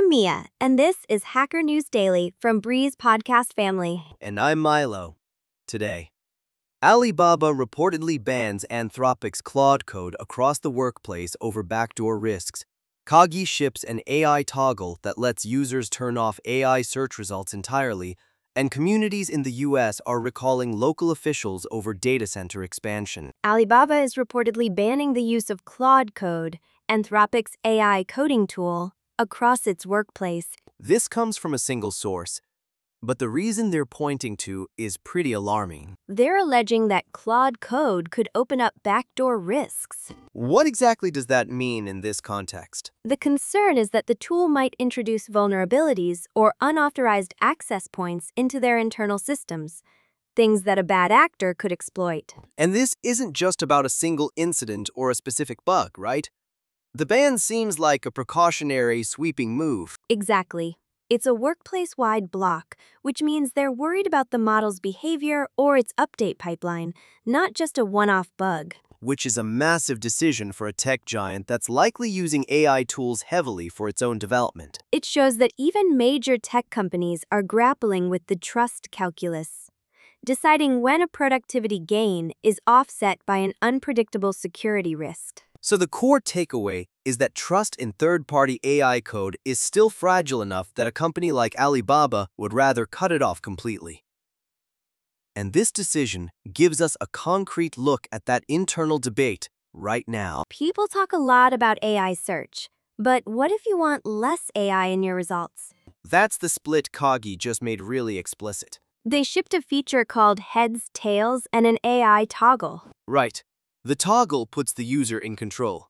Mia, and this is Hacker News Daily from Breeze Podcast Family. And I'm Milo. Today, Alibaba reportedly bans Anthropic's Claude Code across the workplace over backdoor risks. Kagi ships an AI toggle that lets users turn off AI search results entirely, and communities in the US are recalling local officials over data center expansion. Alibaba is reportedly banning the use of Claude Code, Anthropic's AI coding tool, across its workplace. This comes from a single source, but the reason they're pointing to is pretty alarming. They're alleging that Claude Code could open up backdoor risks. What exactly does that mean in this context? The concern is that the tool might introduce vulnerabilities or unauthorized access points into their internal systems, things that a bad actor could exploit. And this isn't just about a single incident or a specific bug, right? The ban seems like a precautionary, sweeping move. Exactly. It's a workplace-wide block, which means they're worried about the model's behavior or its update pipeline, not just a one-off bug. Which is a massive decision for a tech giant that's likely using AI tools heavily for its own development. It shows that even major tech companies are grappling with the trust calculus, deciding when a productivity gain is offset by an unpredictable security risk. So the core takeaway is that trust in third-party AI code is still fragile enough that a company like Alibaba would rather cut it off completely. And this decision gives us a concrete look at that internal debate right now. People talk a lot about AI search, but what if you want less AI in your results? That's the split Kagi just made really explicit. They shipped a feature called Heads, Tails, and an AI toggle. Right. The toggle puts the user in control.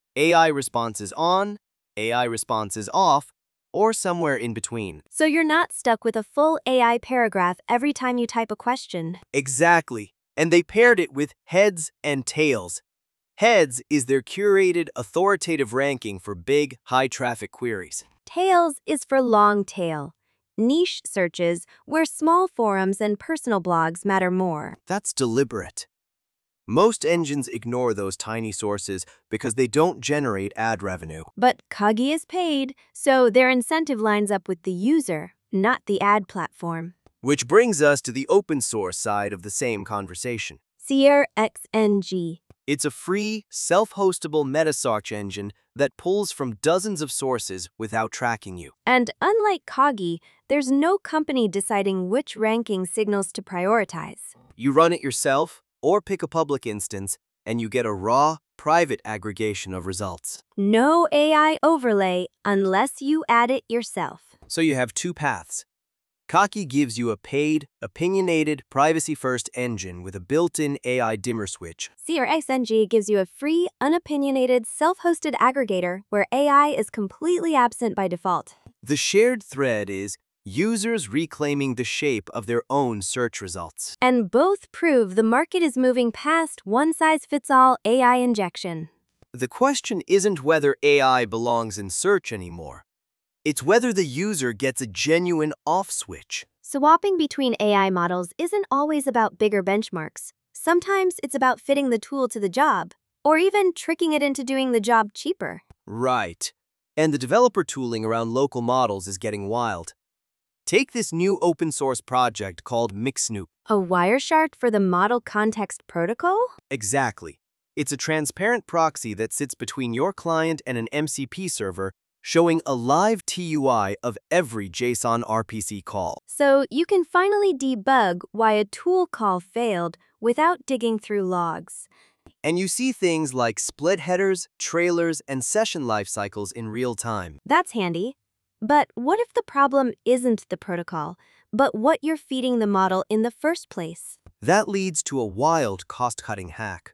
AI response is on, AI response is off, or somewhere in between. So you're not stuck with a full AI paragraph every time you type a question. Exactly. And they paired it with Heads and Tails. Heads is their curated, authoritative ranking for big, high-traffic queries. Tails is for long tail, niche searches where small forums and personal blogs matter more. That's deliberate. Most engines ignore those tiny sources because they don't generate ad revenue. But Kagi is paid, so their incentive lines up with the user, not the ad platform. Which brings us to the open source side of the same conversation. Seer XNG. It's a free, self-hostable meta-search engine that pulls from dozens of sources without tracking you. And unlike Kagi, there's no company deciding which ranking signals to prioritize. You run it yourself, or pick a public instance, and you get a raw, private aggregation of results. No AI overlay unless you add it yourself. So you have two paths. Kagi gives you a paid, opinionated, privacy-first engine with a built-in AI dimmer switch. Seer XNG gives you a free, unopinionated, self-hosted aggregator where AI is completely absent by default. The shared thread is users reclaiming the shape of their own search results. And both prove the market is moving past one-size-fits-all AI injection. The question isn't whether AI belongs in search anymore. It's whether the user gets a genuine off switch. Swapping between AI models isn't always about bigger benchmarks. Sometimes it's about fitting the tool to the job, or even tricking it into doing the job cheaper. Right. And the developer tooling around local models is getting wild. Take this new open-source project called MixSnoop. A Wireshark for the Model Context Protocol? Exactly. It's a transparent proxy that sits between your client and an MCP server, showing a live TUI of every JSON RPC call. So you can finally debug why a tool call failed without digging through logs. And you see things like split headers, trailers, and session lifecycles in real time. That's handy. But what if the problem isn't the protocol, but what you're feeding the model in the first place? That leads to a wild cost-cutting hack.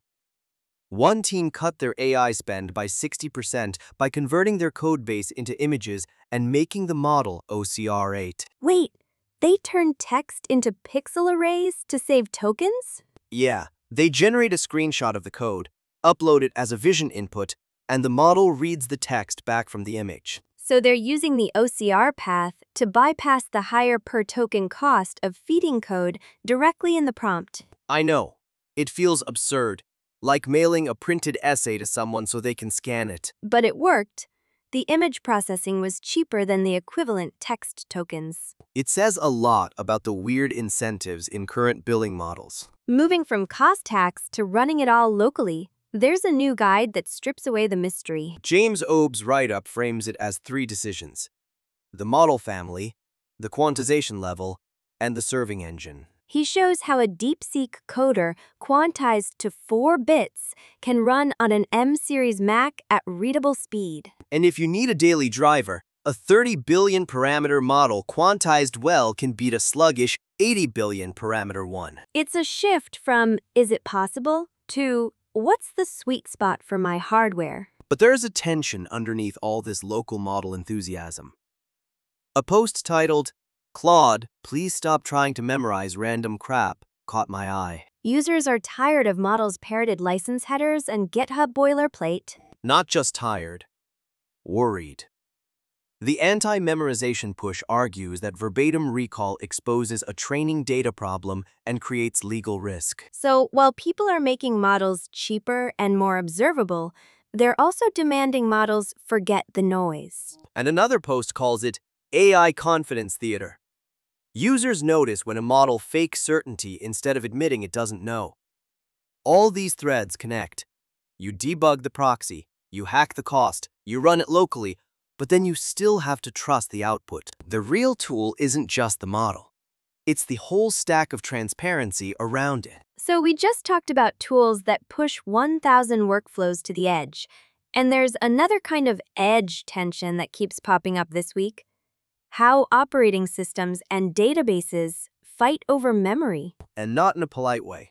One team cut their AI spend by 60% by converting their codebase into images and making the model OCR8. Wait, they turned text into pixel arrays to save tokens? Yeah, they generate a screenshot of the code, upload it as a vision input, and the model reads the text back from the image. So they're using the OCR path to bypass the higher per token cost of feeding code directly in the prompt. I know. It feels absurd, like mailing a printed essay to someone so they can scan it. But it worked. the image processing was cheaper than the equivalent text tokens. It says a lot about the weird incentives in current billing models. Moving from cost hacks to running it all locally, there's a new guide that strips away the mystery. James Obe's write-up frames it as 3 decisions: the model family, the quantization level, and the serving engine. He shows how a DeepSeek coder quantized to 4 bits can run on an M-series Mac at readable speed. And if you need a daily driver, a 30 billion parameter model quantized well can beat a sluggish 80 billion parameter one. It's a shift from, is it possible, to, what's the sweet spot for my hardware? But there's a tension underneath all this local model enthusiasm. A post titled, "Claude, please stop trying to memorize random crap," caught my eye. Users are tired of models' parroted license headers and GitHub boilerplate. Not just tired, worried. The anti-memorization push argues that verbatim recall exposes a training data problem and creates legal risk. So while people are making models cheaper and more observable, they're also demanding models forget the noise. And another post calls it AI confidence theater. Users notice when a model fakes certainty instead of admitting it doesn't know. All these threads connect. You debug the proxy, you hack the cost, you run it locally, but then you still have to trust the output. The real tool isn't just the model. It's the whole stack of transparency around it. So we just talked about tools that push 1,000 workflows to the edge. And there's another kind of edge tension that keeps popping up this week: how operating systems and databases fight over memory. And not in a polite way.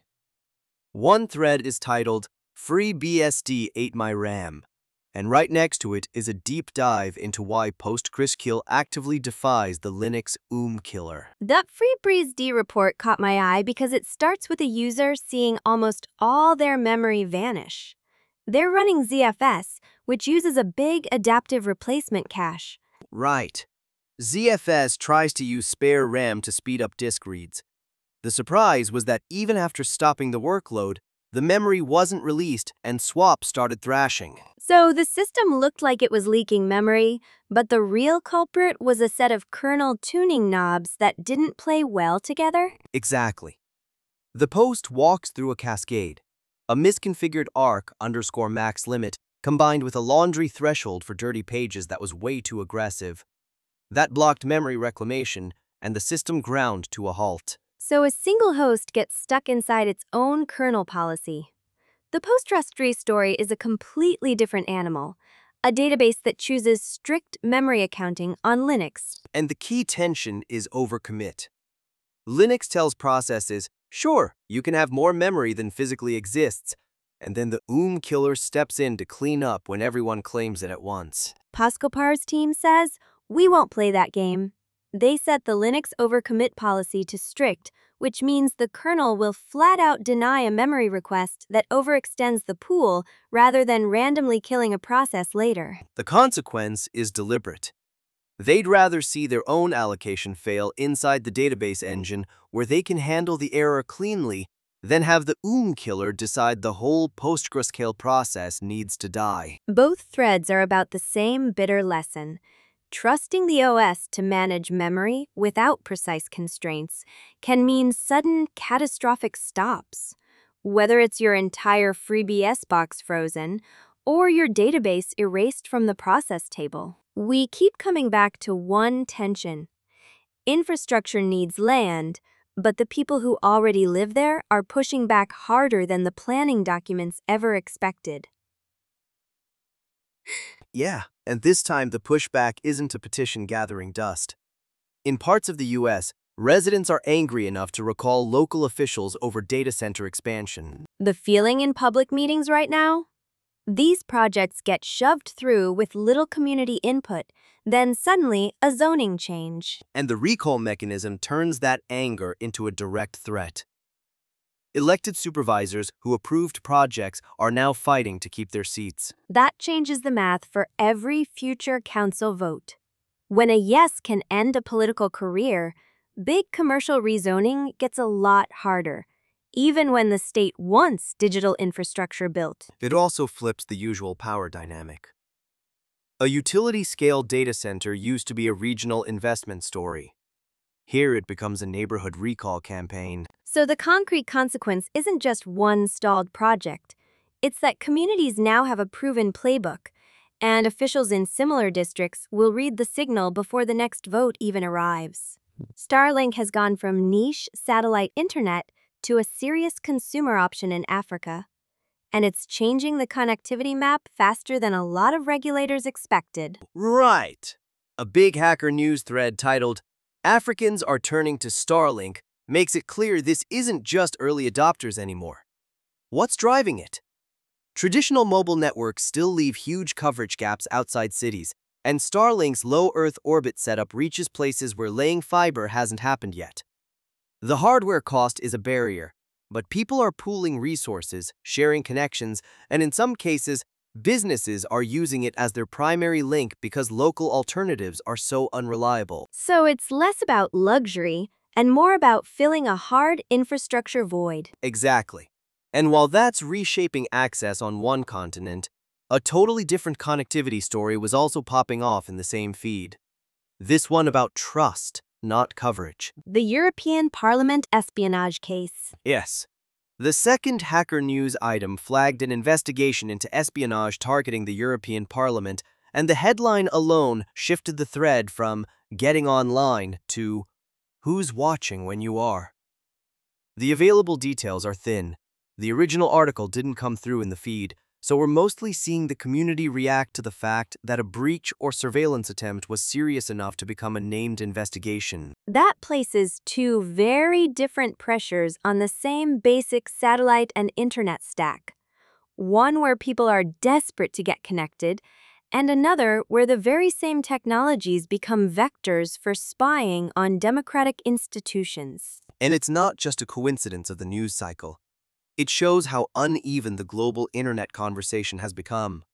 One thread is titled, "FreeBSD ate my RAM," and right next to it is a deep dive into why PostgreSQL actively defies the Linux killer. That FreeBSD report caught my eye because it starts with a user seeing almost all their memory vanish. They're running ZFS, which uses a big adaptive replacement cache. Right. ZFS tries to use spare RAM to speed up disk reads. The surprise was that even after stopping the workload, the memory wasn't released and swap started thrashing. So the system looked like it was leaking memory, but the real culprit was a set of kernel tuning knobs that didn't play well together. Exactly. The post walks through a cascade. A misconfigured arc_max limit combined with a laundry threshold for dirty pages that was way too aggressive. That blocked memory reclamation, and the system ground to a halt. So a single host gets stuck inside its own kernel policy. The PostgreSQL story is a completely different animal, a database that chooses strict memory accounting on Linux. And the key tension is overcommit. Linux tells processes, sure, you can have more memory than physically exists, and then the killer steps in to clean up when everyone claims it at once. Pascopar's team says, we won't play that game. They set the Linux overcommit policy to strict, which means the kernel will flat out deny a memory request that overextends the pool rather than randomly killing a process later. The consequence is deliberate. They'd rather see their own allocation fail inside the database engine where they can handle the error cleanly than have the killer decide the whole PostgreSQL process needs to die. Both threads are about the same bitter lesson. Trusting the OS to manage memory without precise constraints can mean sudden, catastrophic stops. Whether it's your entire FreeBSD box frozen or your database erased from the process table. We keep coming back to one tension. Infrastructure needs land, but the people who already live there are pushing back harder than the planning documents ever expected. Yeah, and this time the pushback isn't a petition gathering dust. In parts of the US, residents are angry enough to recall local officials over data center expansion. The feeling in public meetings right now? These projects get shoved through with little community input, then suddenly a zoning change. And the recall mechanism turns that anger into a direct threat. Elected supervisors who approved projects are now fighting to keep their seats. That changes the math for every future council vote. When a yes can end a political career, big commercial rezoning gets a lot harder, even when the state wants digital infrastructure built. It also flips the usual power dynamic. A utility-scale data center used to be a regional investment story. Here it becomes a neighborhood recall campaign. So the concrete consequence isn't just one stalled project. It's that communities now have a proven playbook, and officials in similar districts will read the signal before the next vote even arrives. Starlink has gone from niche satellite internet to a serious consumer option in Africa, and it's changing the connectivity map faster than a lot of regulators expected. Right. A big Hacker News thread titled, "Africans are turning to Starlink," makes it clear this isn't just early adopters anymore. What's driving it? Traditional mobile networks still leave huge coverage gaps outside cities, and Starlink's low Earth orbit setup reaches places where laying fiber hasn't happened yet. The hardware cost is a barrier, but people are pooling resources, sharing connections, and in some cases, businesses are using it as their primary link because local alternatives are so unreliable. So it's less about luxury and more about filling a hard infrastructure void. Exactly. And while that's reshaping access on one continent, a totally different connectivity story was also popping off in the same feed. This one about trust, not coverage. The European Parliament espionage case. Yes. The second Hacker News item flagged an investigation into espionage targeting the European Parliament, and the headline alone shifted the thread from "getting online" to "who's watching when you are." The available details are thin. The original article didn't come through in the feed, so we're mostly seeing the community react to the fact that a breach or surveillance attempt was serious enough to become a named investigation. That places two very different pressures on the same basic satellite and internet stack. One where people are desperate to get connected, and another where the very same technologies become vectors for spying on democratic institutions. And it's not just a coincidence of the news cycle. It shows how uneven the global internet conversation has become.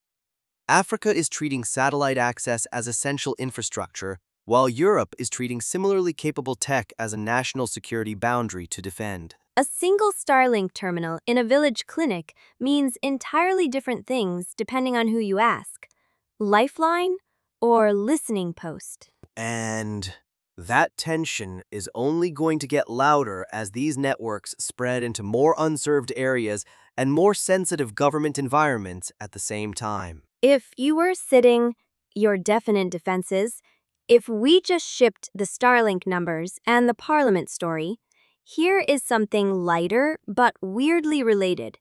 Africa is treating satellite access as essential infrastructure, while Europe is treating similarly capable tech as a national security boundary to defend. A single Starlink terminal in a village clinic means entirely different things depending on who you ask. Lifeline or listening post. And that tension is only going to get louder as these networks spread into more unserved areas and more sensitive government environments at the same time. If you were sitting your definite defenses, if we just shipped the Starlink numbers and the Parliament story, here is something lighter but weirdly related.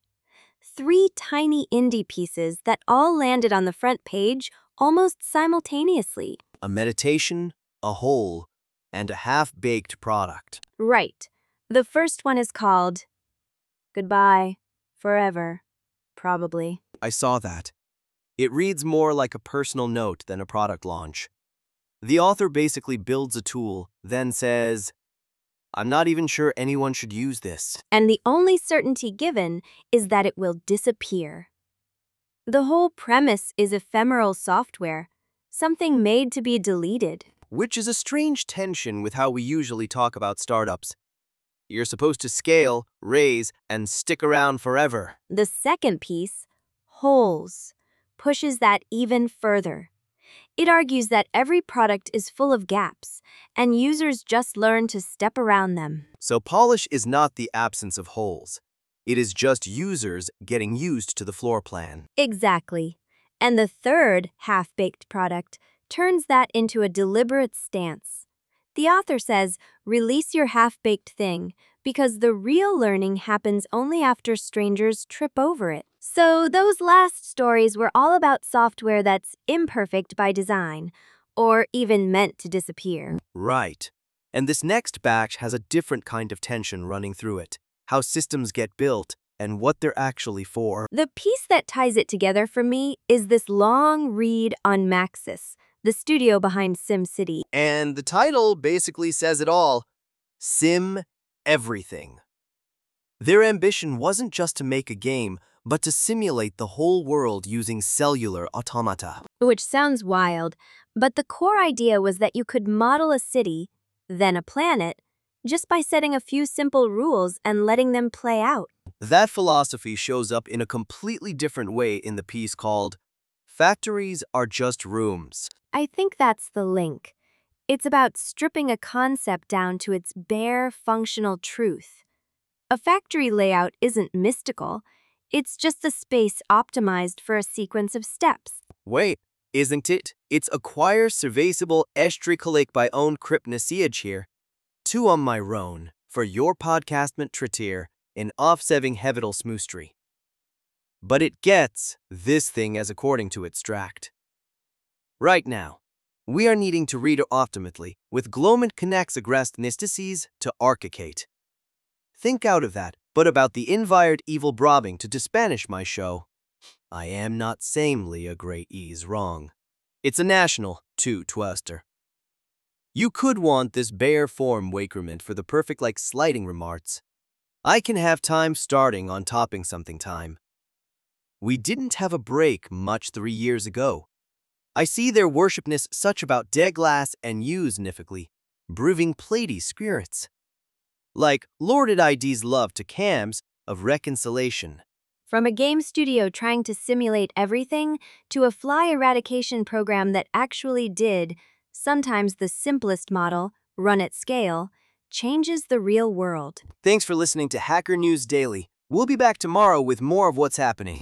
3 tiny indie pieces that all landed on the front page almost simultaneously. A meditation, a whole, and a half-baked product. Right. The first one is called Goodbye, Forever, probably. I saw that. It reads more like a personal note than a product launch. The author basically builds a tool, then says, "I'm not even sure anyone should use this." And the only certainty given is that it will disappear. The whole premise is ephemeral software, something made to be deleted. Which is a strange tension with how we usually talk about startups. You're supposed to scale, raise, and stick around forever. The second piece, Holes, pushes that even further. It argues that every product is full of gaps, and users just learn to step around them. So polish is not the absence of holes. It is just users getting used to the floor plan. Exactly. And the third half-baked product turns that into a deliberate stance. The author says, release your half-baked thing, because the real learning happens only after strangers trip over it. So those last stories were all about software that's imperfect by design, or even meant to disappear. Right. And this next batch has a different kind of tension running through it. How systems get built and what they're actually for. The piece that ties it together for me is this long read on Maxis, the studio behind SimCity. And the title basically says it all. Sim Everything. Their ambition wasn't just to make a game, but to simulate the whole world using cellular automata. Which sounds wild, but the core idea was that you could model a city, then a planet, just by setting a few simple rules and letting them play out. That philosophy shows up in a completely different way in the piece called Factories are just rooms. I think that's the link. It's about stripping a concept down to its bare, functional truth. A factory layout isn't mystical, it's just a space optimized for a sequence of steps. Wait, isn't it? It's acquire serviceable estricolic by own crypnasiage here. Two on my roan, for your podcastment tratir, in offseving hevital smoostry. But it gets this thing as according to its tract. Right now, we are needing to read optimally with glomant connects agrest nistices to archicate. Think out of that, but about the invired evil brobbing to Spanish my show. I am not samely a great ease wrong. It's a national, too, twister. You could want this bare form wakerment for the perfect like slighting remarks. I can have time starting on topping something time. We didn't have a break much 3 years ago. I see their worshipness such about deglass and use nifically, brewing platy spirits. Like lorded ID's love to cams of reconciliation. From a game studio trying to simulate everything to a fly eradication program that actually did, sometimes the simplest model, run at scale, changes the real world. Thanks for listening to Hacker News Daily. We'll be back tomorrow with more of what's happening.